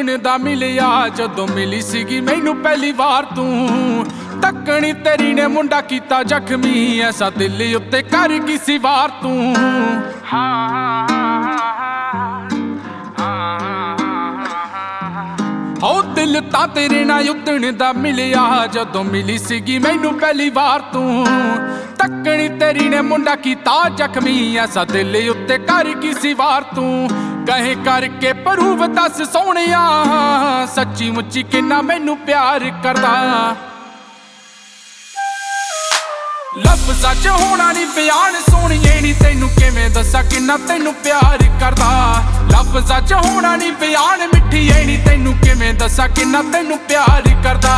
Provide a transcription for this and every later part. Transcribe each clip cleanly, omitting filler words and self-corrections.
ਉਦਣ दा मिलिया जदों मिली सीगी मैनू पहली वार तू। तकनी तेरी ने मुंडा कीता जख्मी ऐसा दिल उत्ते कर गई सी वार तू। हो दिल तां तेरे नाल उदण दा मिलिया जदों मिली सीगी मैनू पहली वार तू। तकनी तेरी ने मुंडा कीता जख्मी ऐसा दिल उत्ते कर गई सी वार तू। कहे करके प्रूव दस सोहणिया सच्ची मुच्ची किन्ना मैनू प्यार करदा। लफ्ज़ां च होना नी बयान सोहणिए नी तैनू किवें दस्सां किन्ना तैनू प्यार करदा। लफ्ज़ां च होना नी बयान मिठीए नी तैनू किवें दस्सां किन्ना तैनू प्यार करदा।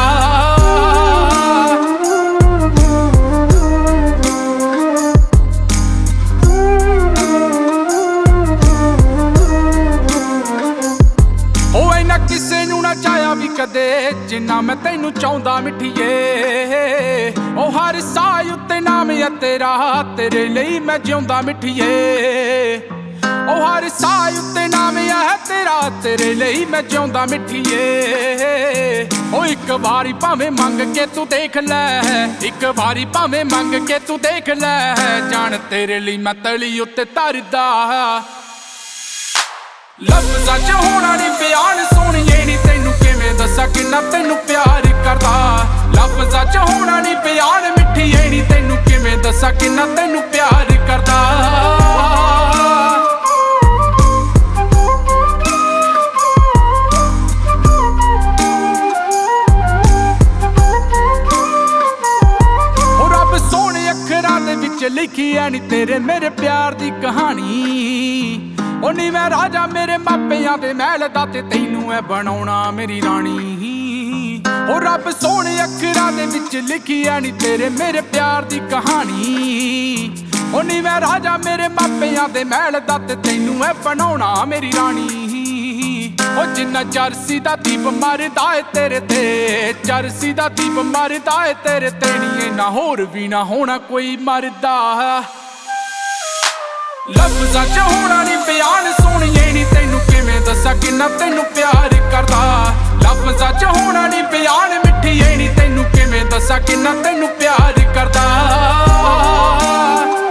किसे नू ना चाया भी कदे जिन्ना मैं तैनू चाहुंदा मिठीए। ओ हर साह उत्ते नाम है तेरा तेरे लिए मैं जिउंदा मिठीए। ओ हर साह उत्ते नाम है तेरा तेरे लिए मैं जिउंदा मिठीए। ओ एक बारी भावें मंग के तू देख लै, एक बारी भावें मंग के तू देख लै, जान तेरे लिए मैं तली उत्ते तरदा। लफ्ज़ां च होना नी बयान सोहणिए नी तैनू किवें दस्सां किन्ना तैनू प्यार करदा। लफ्ज़ां च होना नी बयान मिठीए नी तैनू किवें दस्सां किन्ना तैनू प्यार करदा। रब सोहणे अखरां दे विच लिखी ऐ नी तेरे मेरे प्यार दी कहानी। ओ नी मैं राजा मेरे मापियां दे महल दा ते तैनू है बनाउणा मेरी रानी। ओ रब सोहणे अखरां दे विच लिखी ऐ नी तेरे मेरे प्यार दी कहानी। ओ नी मैं राजा मेरे मापियां दे महल दा ते तैनू है बनाउणा मेरी रानी। ओ जिन्ना चरसी दा दीप मरदा है तेरे ते, चरसी दा दीप मरदा है तेरे ते, नी ना होर भी ना होना कोई मरदा। लफ्ज़ां च होना नी बयान सोहणिए नी तैनू किवें दस्सां किन्ना तैनू प्यार करदा। लफ्ज़ां च होना नी बयान मिठीए नी तैनू किवें दस्सां किन्ना तैनू प्यार करदा।